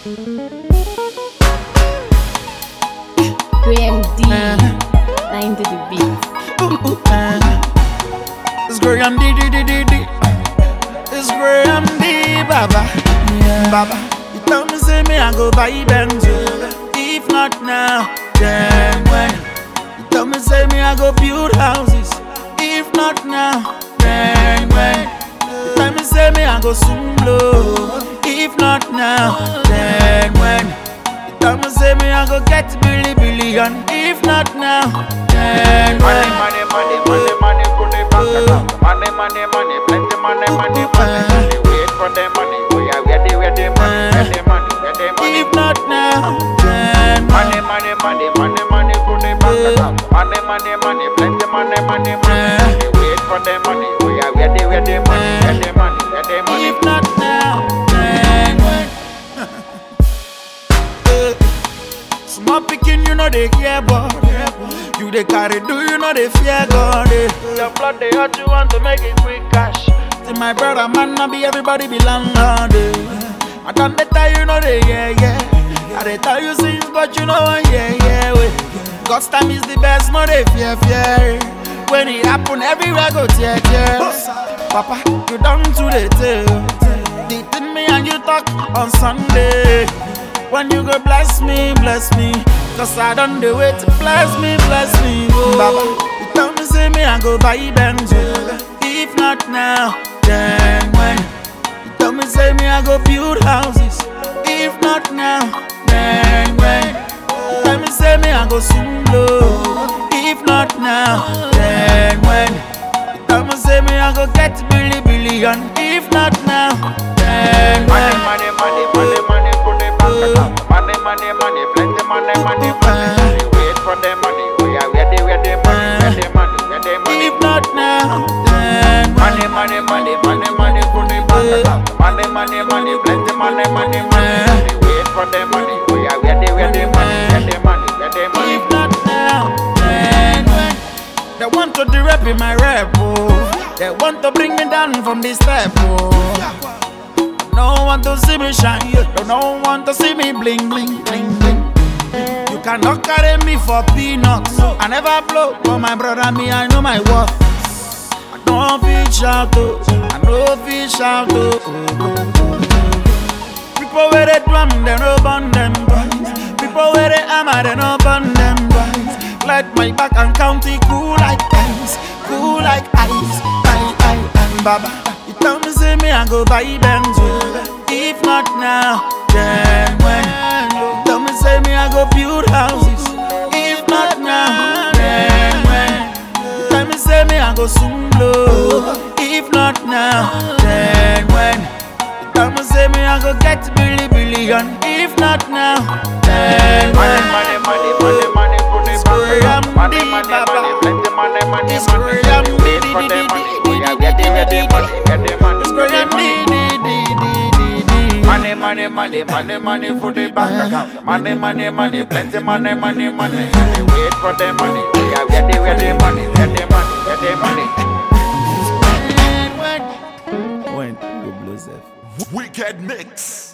Graham D. 9 to the beat. It's Graham D. It's Graham D. Baba. Baba. You tell me say me I go buy Benz. If not now, then when? You tell me say me I go build houses. If not now, then when? You tell me say me I go soon blow. If not now, then when? You tell me say me I go get billion. If not now, then when? Money, put it back account. Money, plenty money. Wait for the money, we are ready, where the money. If not now, then Money, put it back account. Money, plenty money. Wait for the money, we are ready, where the money. if not now, then when? Small picking, you know they care, but you they carry, do you know they fear God? Your blood, they hurt you want to make it quick cash. See my brother, man, not be everybody be landlord. I done they tell you know they I they tell you things, but you know wait. God's time is the best, no they fear. When it happen, everywhere go tear. Papa, you done to the tail. They tell me and you talk on Sunday. When you go bless me, cause I done the way to bless me, oh. Baba, you tell me say me I go buy Benz. If not now, then when? You tell me say me I go build houses. If not now, then when? You tell me say me I go soon blow. If not now, then when? You tell me say me I go get billion. If not now, then when? Money, put it back account. Money, plenty money. Wait for the money, we are ready, where the money. If not now, then when? Money, put it back account. Money, plenty money. Wait for the money, we are ready, where the money. If not now, then when? They want to rap in my rap, oh. They want to bring me down from this step, oh. No one to see me shine, no one to see me bling. You cannot carry me for peanuts. I never blow for my brother, me I know my worth. I don't fish out, I know fish out. People where they drum, they no burn them twice. People where they hammer, they no burn them twice. Let my back and county cool like ice. Baba, you tell me say me I go buy Benz. If not now, then when? You tell me say me I go build houses. If not now, then when? You tell me say me I go soon blow. If not now, then when? You tell me say me I go get billion. If not now, then when? Money, put it back account. Money, plenty money. It's Graham D. Wait for the money, we are ready, where the money. Put it back account. Money, plenty money. Wait for the money, we are ready, where the money. When? Go blow Zeph. Wicked Mix.